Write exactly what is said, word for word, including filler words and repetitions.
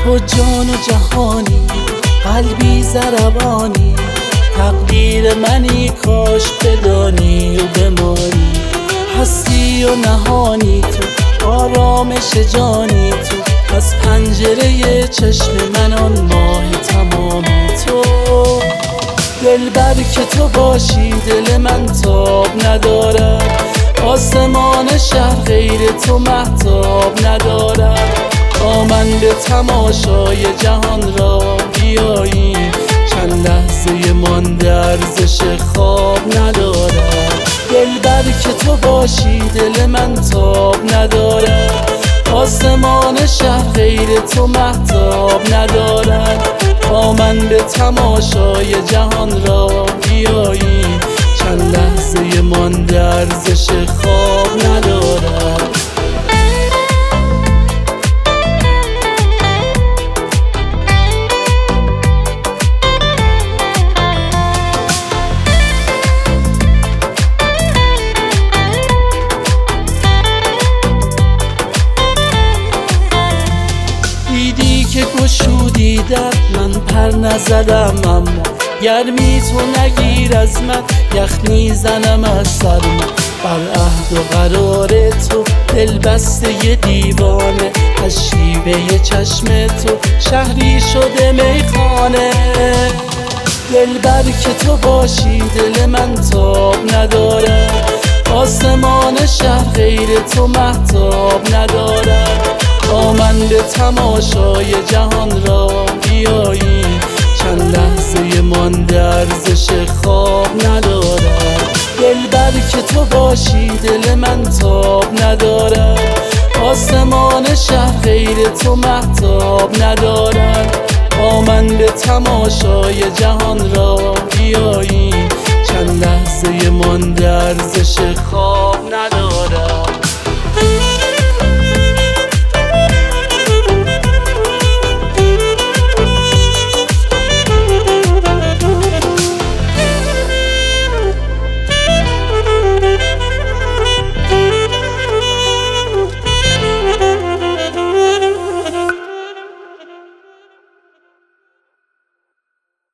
تو جان و جهانی، قلبی ضربانی، تقدیر منی کاش بدانی و بمانی. هستی و نهانی تو، آرامش جانی تو، از پنجره چشم من آن ماه تمامی تو. دلبر که تو باشی دل من تاب ندارد، آسمان شهر غیر تو مهتاب ندارد. با من به تماشای جهان را بیاییم، چند لحظه مانده ارزش خواب ندارد. دلبر که تو باشی دل من تاب ندارد، آسمان شهر غیر تو مهتاب ندارد. با من به تماشای جهان را بیاییم، چند لحظه مانده ارزش خواب ندارد. دیدی که گشودی در من پر نزدم، اما گرمی تو نگیر از من، یخ میزنم از سر من. بر عهد و قرار تو دل بسته دیوانه، از شیوه چشم تو شهری شده میخانه. دلبر که تو باشی دل من تاب ندارد، آسمان شهر غیر تو مهتاب ندارد. با من به تماشای جهان را بیاییم، چند لحظه مانده ارزش خواب ندارد. دلبر که تو باشی دل من تاب ندارد، آسمان شهر غیر تو مهتاب ندارد. با من به تماشای جهان را بیاییم، چند لحظه مانده ارزش خواب ندارد.